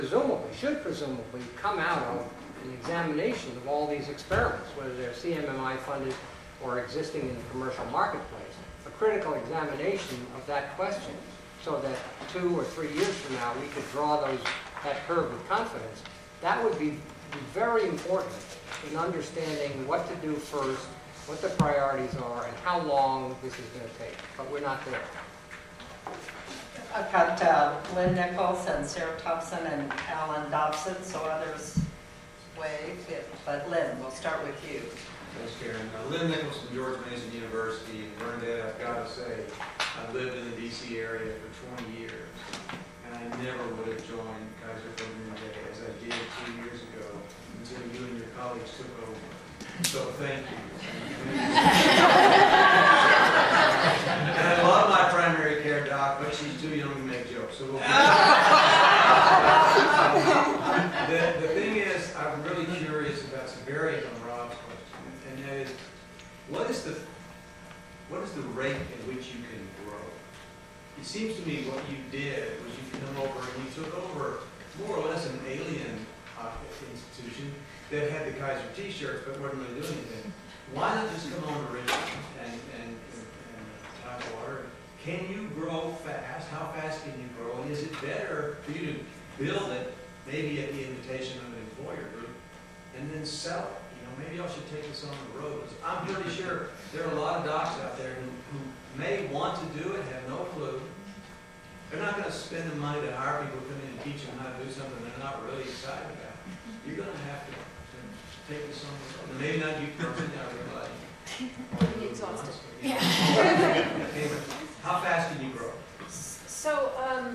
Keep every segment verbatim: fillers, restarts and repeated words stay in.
presumably, should presumably come out of an examination of all these experiments, whether they're C M M I funded or existing in the commercial marketplace, a critical examination of that question, so that two or three years from now we could draw those, that curve with confidence. That would be, be very important in understanding what to do first, what the priorities are, and how long this is going to take. But we're not there. I've got uh, Lynn Nichols and Sarah Thompson and Alan Dobson, so others wave. But Lynn, we'll start with you. Thanks, Karen. Uh, Lynn Nichols from George Mason University in Bernadette. I've got to say, I've lived in the D C area for twenty years, and I never would have joined Kaiser Permanente as I did two years ago until you and your colleagues took over. So thank you. And I love my primary care doc, but she's too young to make jokes. So we'll the, the thing is, I'm really curious about some variant on Rob's question, and that is, what is the what is the rate at which you can grow? It seems to me what you did was you come over and you took over more or less an alien uh, institution that had the Kaiser T-shirts but wasn't really doing anything. Why not just come on to Richmond and, and, and, and Tidewater? Can you grow fast? How fast can you grow? And is it better for you to build it, maybe at the invitation of an employer group, and then sell it? You know, maybe I should take this on the road. I'm pretty sure there are a lot of docs out there who, who may want to do it, have no clue. They're not going to spend the money to hire people to come in and teach them how to do something they're not really excited about. You're going to have to take this on the road. And maybe not you personally, everybody. Be exhausted. Yeah. How fast can you grow? So, um,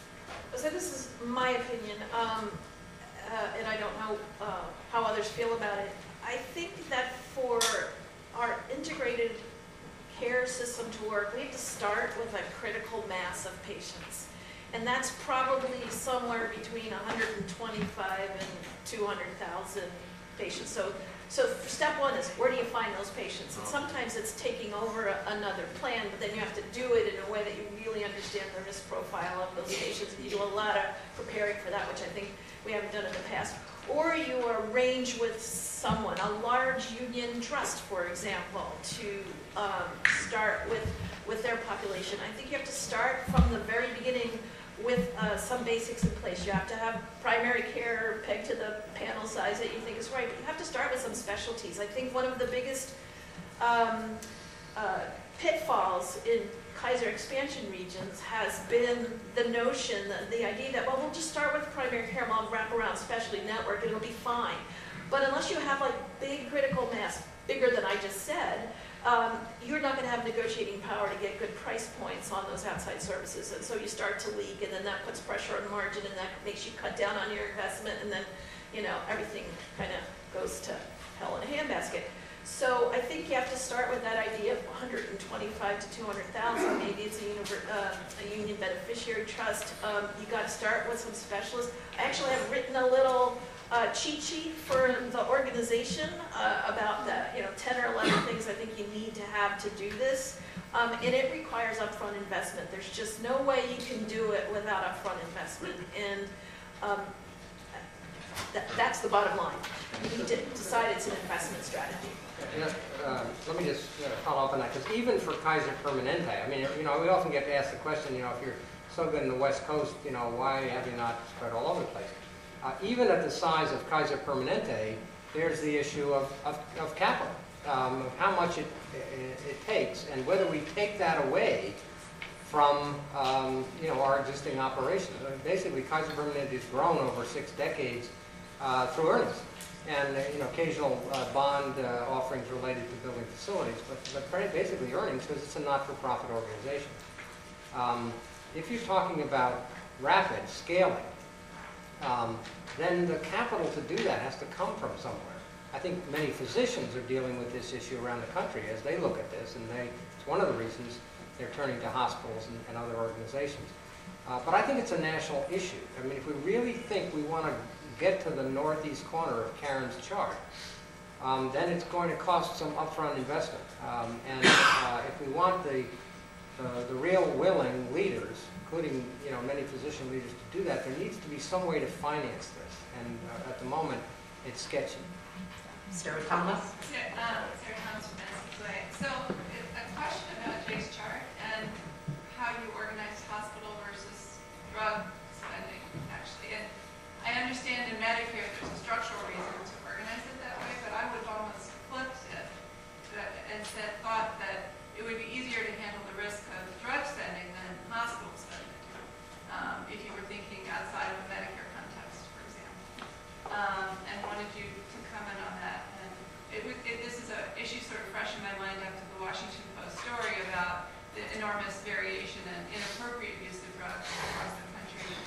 so this is my opinion, um, uh, and I don't know uh, how others feel about it. I think that for our integrated care system to work, we have to start with a critical mass of patients. And that's probably somewhere between one hundred twenty-five and two hundred thousand patients. So, so step one is, where do you find those patients? And sometimes it's taking over a, another plan, but then you have to do it in a way that you really understand the risk profile of those patients. And you do a lot of preparing for that, which I think we haven't done in the past. Or you arrange with someone, a large union trust, for example, to um, start with, with their population. I think you have to start from the very beginning with uh, some basics in place. You have to have primary care pegged to the panel size that you think is right, but you have to start with some specialties. I think one of the biggest um, uh, pitfalls in Kaiser expansion regions has been the notion, that the idea that, well, we'll just start with primary care and we'll wrap around specialty network and it'll be fine. But unless you have like big critical mass, bigger than I just said, um, you're not going to have negotiating power to get good price points on those outside services. And so you start to leak, and then that puts pressure on margin, and that makes you cut down on your investment, and then, you know, everything kind of goes to hell in a handbasket. So I think you have to start with that idea of one hundred twenty-five to two hundred thousand. Maybe it's a, uh, a union beneficiary trust. Um, you got to start with some specialists. I actually have written a little uh, cheat sheet for the organization uh, about the, you know, ten or eleven things I think you need to have to do this. Um, and it requires upfront investment. There's just no way you can do it without upfront investment. And um, that, that's the bottom line. You need to decide it's an investment strategy. You know, uh, let me just uh, follow up on that, because even for Kaiser Permanente, I mean, you know, we often get asked the question, you know, if you're so good in the West Coast, you know, why have you not spread all over the place? Uh, even at the size of Kaiser Permanente, there's the issue of, of, of capital, um, of how much it, it, it takes, and whether we take that away from, um, you know, our existing operations. I mean, basically, Kaiser Permanente has grown over six decades uh, through earnings. And uh, you know, occasional uh, bond uh, offerings related to building facilities, but, but basically earnings, because it's a not-for-profit organization. Um, if you're talking about rapid scaling, um, then the capital to do that has to come from somewhere. I think many physicians are dealing with this issue around the country as they look at this, and they, it's one of the reasons they're turning to hospitals and, and other organizations. Uh, but I think it's a national issue. I mean, if we really think we want to get to the northeast corner of Karen's chart, um, then it's going to cost some upfront investment. Um, and uh, if we want the uh, the real willing leaders, including, you know, many physician leaders to do that, there needs to be some way to finance this. And uh, at the moment, it's sketchy. Sarah Thomas? Sarah um, Sarah Thomas from Madison Way. So it- a question about Jay's chart and how you organize hospital versus drug spending, actually. And I understand in Medicare there's a structural reason to organize it that way, but I would have almost flipped it that- and said, thought that it would be easier to handle the risk of drug spending than hospital spending, um, if you were thinking outside of a Medicare context, for example. Um, and wanted you to comment on that. And it, was- it, this is an issue sort of fresh in my mind after the Washington Post story about the enormous variation and inappropriate use of drugs across the country in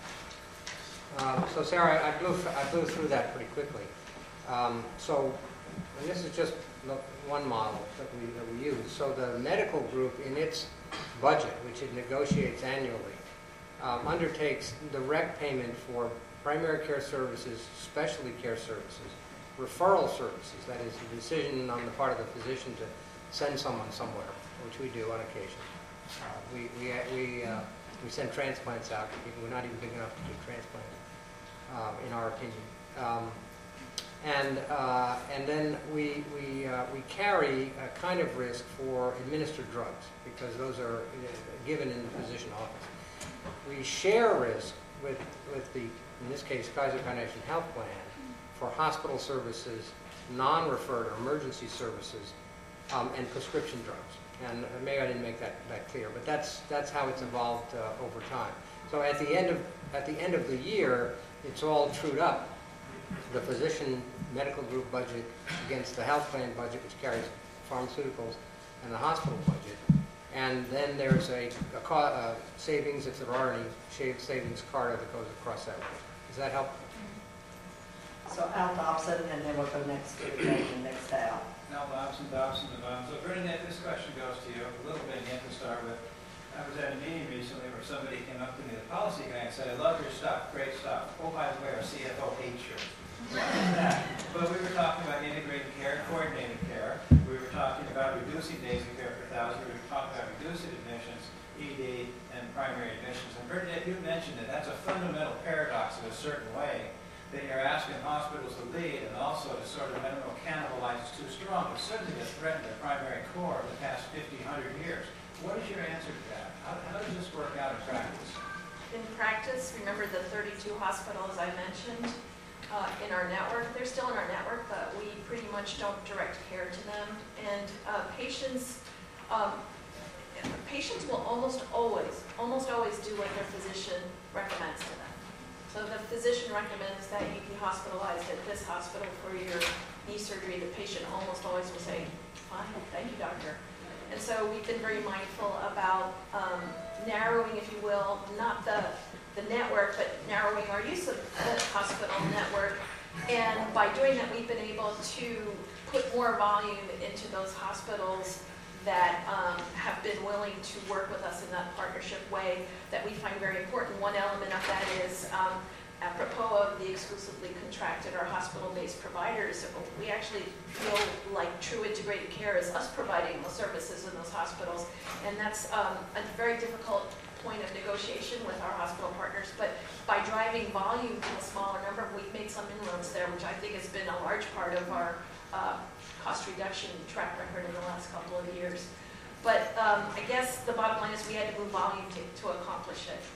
Medicare. Um, So Sarah, I blew, I blew through that pretty quickly. Um, So, and this is just lo- one model that we, that we use. So the medical group in its budget, which it negotiates annually, um, undertakes direct payment for primary care services, specialty care services, referral services, that is the decision on the part of the physician to send someone somewhere, which we do on occasion. Uh, We, we, we, uh, we send transplants out to people. We're not even big enough to do transplants, uh, in our opinion. Um, and, uh, and then we, we, uh, we carry a kind of risk for administered drugs, because those are uh, given in the physician office. We share risk with, with the, in this case, Kaiser Foundation Health Plan for hospital services, non-referred or emergency services, um, and prescription drugs. And maybe I didn't make that, that clear, but that's, that's how it's evolved uh, over time. So at the end of, at the end of the year, it's all trued up. The physician medical group budget against the health plan budget, which carries pharmaceuticals, and the hospital budget. And then there's a, a co uh, savings, if there are any, shaved savings card that goes across that way. Does that help? So Al Dobson, and then we'll go next to, and next to Al. Al Dobson, Dobson, and Dobson. So Bernadette, this question goes to you a little bit again to start with. I was at a meeting recently where somebody came up to me, the policy guy, and said, I love your stuff, great stuff. Oh, by the way, our C F O hates you. That. But we were talking about integrated care, coordinated care. We were talking about reducing days of care per thousand. We were talking about reducing admissions, E D, and primary admissions. And Bernadette, you mentioned that that's a fundamental paradox in a certain way, that you're asking hospitals to lead and also to sort of, I don't know, cannibalize is too strong, but certainly to threaten their primary core of the past fifty, one hundred years. What is your answer to that? How, how does this work out in practice? In practice, remember the thirty-two hospitals I mentioned uh, in our network? They're still in our network, but we pretty much don't direct care to them. And uh, patients, um, patients will almost always, almost always do what their physician recommends to them. So the physician recommends that you be hospitalized at this hospital for your knee surgery. The patient almost always will say, fine, thank you, doctor. And so we've been very mindful about um, narrowing, if you will, not the, the network, but narrowing our use of the hospital network. And by doing that, we've been able to put more volume into those hospitals that um, have been willing to work with us in that partnership way that we find very important. One element of that is, um, apropos of the exclusively contracted or hospital-based providers, we actually feel like true integrated care is us providing those services in those hospitals. And that's um, a very difficult point of negotiation with our hospital partners. But by driving volume to a smaller number, we've made some inroads there, which I think has been a large part of our uh, cost reduction track record in the last couple of years. But um, I guess the bottom line is we had to move volume to, to accomplish it.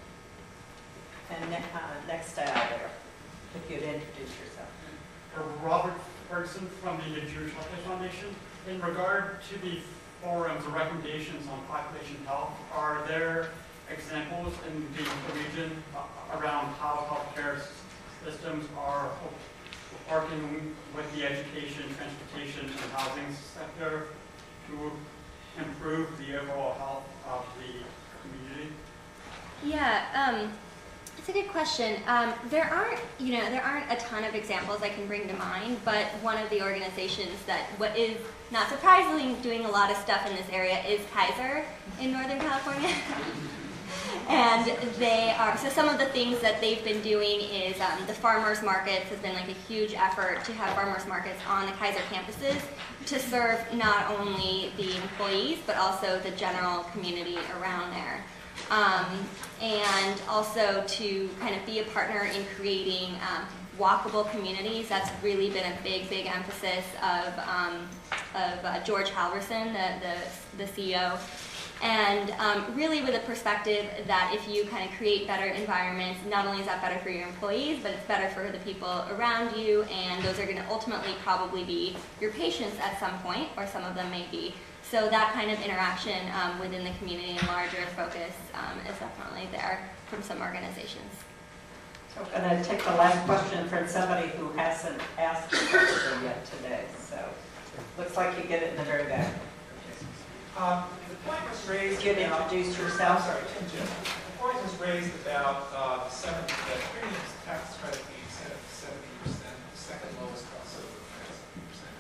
And ne uh, next to Al there, if you'd introduce yourself. Uh, Robert Ferguson from the Jewish Healthcare Foundation. In regard to the forums or recommendations on population health, are there examples in the region uh, around how healthcare systems are working with the education, transportation, and housing sector to improve the overall health of the community? Yeah, um, it's a good question. Um, there aren't, you know, there aren't a ton of examples I can bring to mind, but one of the organizations that what is not surprisingly doing a lot of stuff in this area is Kaiser in Northern California. And they are, so some of the things that they've been doing is um, the farmers markets has been like a huge effort to have farmers markets on the Kaiser campuses to serve not only the employees, but also the general community around there. Um, and also to kind of be a partner in creating um, walkable communities. That's really been a big, big emphasis of, um, of uh, George Halverson, the, the, the C E O. And um, really with a perspective that if you kind of create better environments, not only is that better for your employees, but it's better for the people around you, and those are going to ultimately probably be your patients at some point, or some of them may be. So that kind of interaction um, within the community and larger focus um, is definitely there from some organizations. So I'm going to take the last question from somebody who hasn't asked a question yet today. So looks like you get it in the very back. Um, the point was raised. You about- introduce yourself. Sorry, Tim Jim. The point was raised about uh, the seventy, the premiums tax credit being set at seventy percent, the second lowest cost of the seventy percent.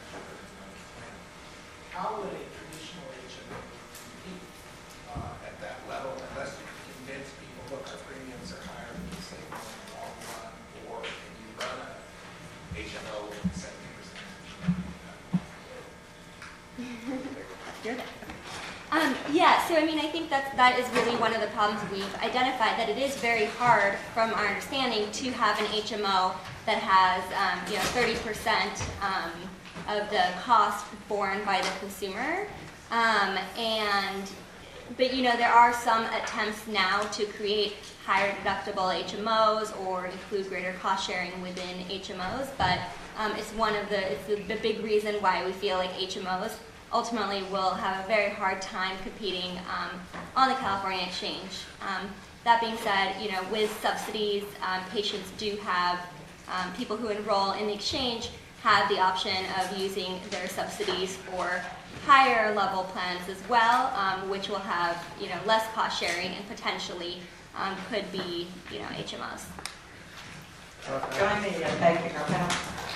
How would a traditional H M O compete uh, at that level unless you can convince people, look, our premiums are higher than the same one in the long run, or can you run a H M O with seventy percent? You're there. Um, yeah, so I mean, I think that that is really one of the problems we've identified, that it is very hard, from our understanding, to have an H M O that has, um, you know, thirty percent um, of the cost borne by the consumer. Um, and, but you know, there are some attempts now to create higher deductible H M Os or include greater cost sharing within H M Os, but um, it's one of the, it's the, the big reason why we feel like H M Os ultimately will have a very hard time competing um, on the California exchange. Um, that being said, you know, with subsidies, um, patients do have, um, people who enroll in the exchange have the option of using their subsidies for higher level plans as well, um, which will have, you know, less cost sharing and potentially um, could be, you know, H M Os. Join me in thanking our panel.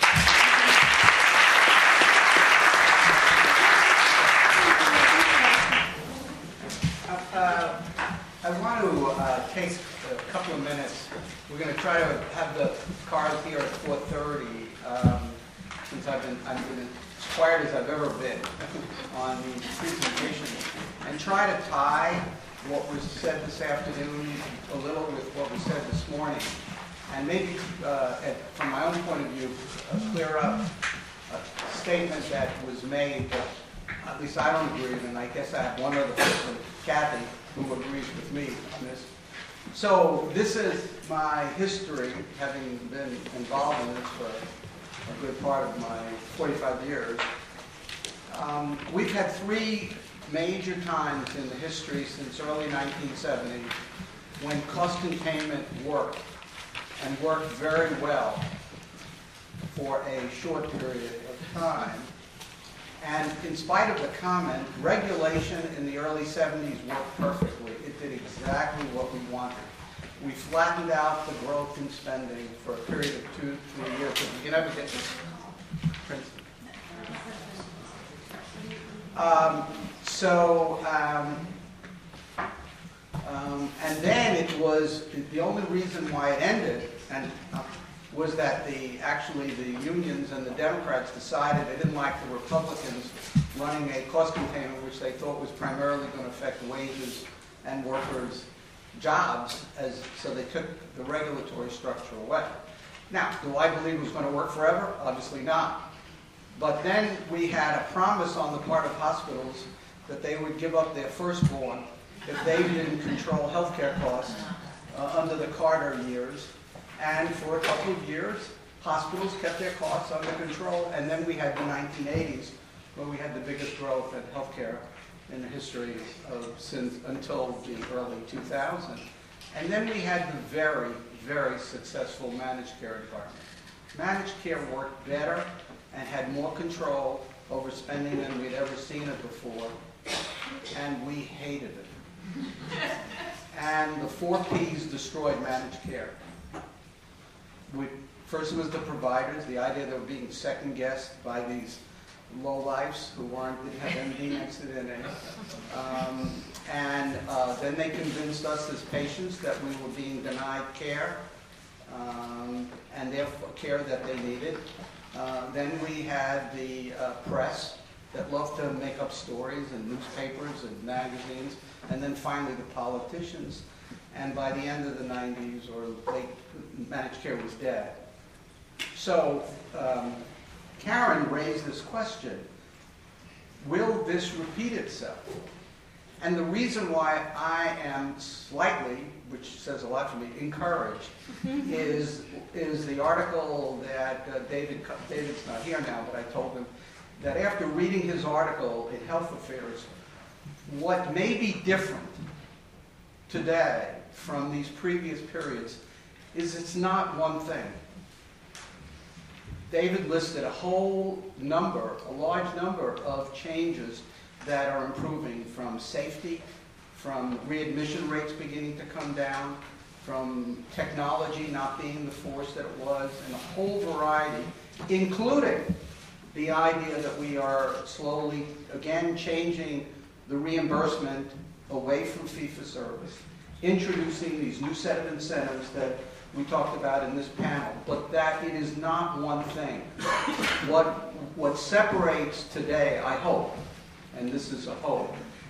Uh, I want to uh, take a couple of minutes. We're going to try to have the cars here at four thirty, um, since I've been, I've been as quiet as I've ever been on the presentation, and try to tie what was said this afternoon a little with what was said this morning, and maybe, uh, at, from my own point of view, uh, clear up a statement that was made that at least I don't agree with, and I guess I have one other person, Kathy, who agrees with me on this. So this is my history, having been involved in this for a good part of my forty-five years. Um, we've had three major times in the history since early nineteen seventy when cost containment worked, and worked very well for a short period of time. And in spite of the comment, regulation in the early seventies worked perfectly. It did exactly what we wanted. We flattened out the growth in spending for a period of two, three years. If you can ever get this, Princeton. Um, so, um, um, and then it was, the only reason why it ended, and uh, was that the actually the unions and the Democrats decided they didn't like the Republicans running a cost containment which they thought was primarily going to affect wages and workers' jobs, as so they took the regulatory structure away. Now, do I believe it was going to work forever? Obviously not. But then we had a promise on the part of hospitals that they would give up their firstborn if they didn't control healthcare costs uh, under the Carter years. And for a couple of years, hospitals kept their costs under control. And then we had the nineteen eighties, where we had the biggest growth in healthcare in the history of since until the early two thousands. And then we had the very, very successful managed care environment. Managed care worked better and had more control over spending than we'd ever seen it before. And we hated it. And the four Ps destroyed managed care. We, first was the providers, the idea they were being second-guessed by these lowlifes who weren't, didn't have M D next to their name. Um, and uh, then they convinced us as patients that we were being denied care, um, and therefore care that they needed. Uh, then we had the uh, press that loved to make up stories, and newspapers and magazines, and then finally the politicians. And by the end of the nineties or late, managed care was dead. So um, Karen raised this question: will this repeat itself? And the reason why I am slightly, which says a lot for me, encouraged, is, is the article that uh, David, David's not here now, but I told him that after reading his article in Health Affairs, what may be different today from these previous periods is it's not one thing. David listed a whole number, a large number of changes that are improving, from safety, from readmission rates beginning to come down, from technology not being the force that it was, and a whole variety, including the idea that we are slowly, again, changing the reimbursement away from fee-for-service, introducing these new set of incentives that we talked about in this panel, but that it is not one thing. What, what separates today, I hope, and this is a hope,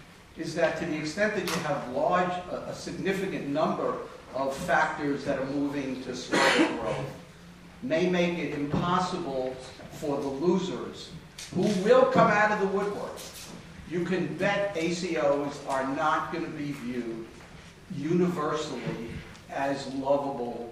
is that to the extent that you have large, a, a significant number of factors that are moving to slower growth, may make it impossible for the losers, who will come out of the woodwork. You can bet A C Os are not going to be viewed universally as lovable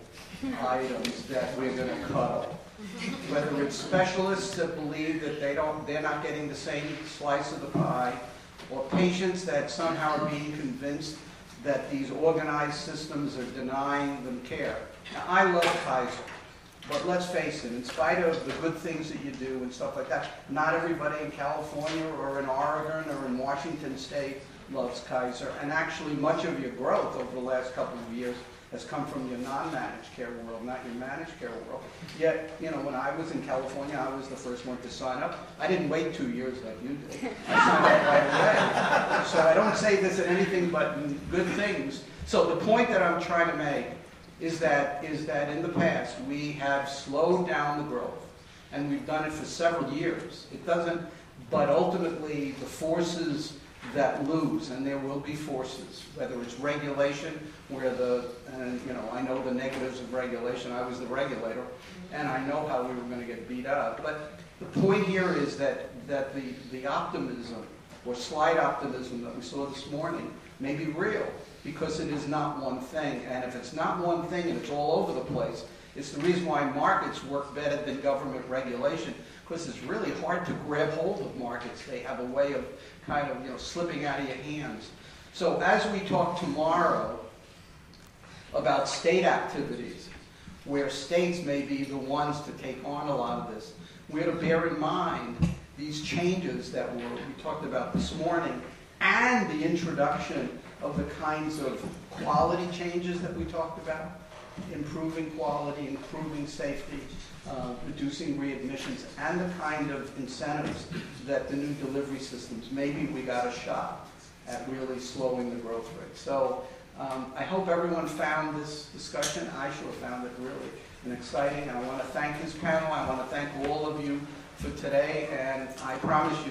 items that we're going to cuddle. Whether it's specialists that believe that they don't, they're not getting the same slice of the pie, or patients that somehow are being convinced that these organized systems are denying them care. Now, I love Kaiser, but let's face it, in spite of the good things that you do and stuff like that, not everybody in California or in Oregon or in Washington State loves Kaiser, and actually much of your growth over the last couple of years has come from your non-managed care world, not your managed care world. Yet, you know, when I was in California, I was the first one to sign up. I didn't wait two years like you did. I signed up right away. So I don't say this in anything but good things. So the point that I'm trying to make is that, is that in the past, we have slowed down the growth, and we've done it for several years. It doesn't, but ultimately, the forces that lose, and there will be forces, whether it's regulation, where the, and you know, I know the negatives of regulation. I was the regulator, and I know how we were going to get beat up. But the point here is that, that the, the optimism, or slight optimism that we saw this morning, may be real, because it is not one thing. And if it's not one thing and it's all over the place, it's the reason why markets work better than government regulation, because it's really hard to grab hold of markets. They have a way of kind of, you know, slipping out of your hands. So as we talk tomorrow about state activities, where states may be the ones to take on a lot of this, we're to bear in mind these changes that were, we talked about this morning, and the introduction of the kinds of quality changes that we talked about, improving quality, improving safety, uh, reducing readmissions, and the kind of incentives that the new delivery systems, maybe we got a shot at really slowing the growth rate. So um, I hope everyone found this discussion. I sure found it really and exciting, and I want to thank this panel. I want to thank all of you for today, and I promise you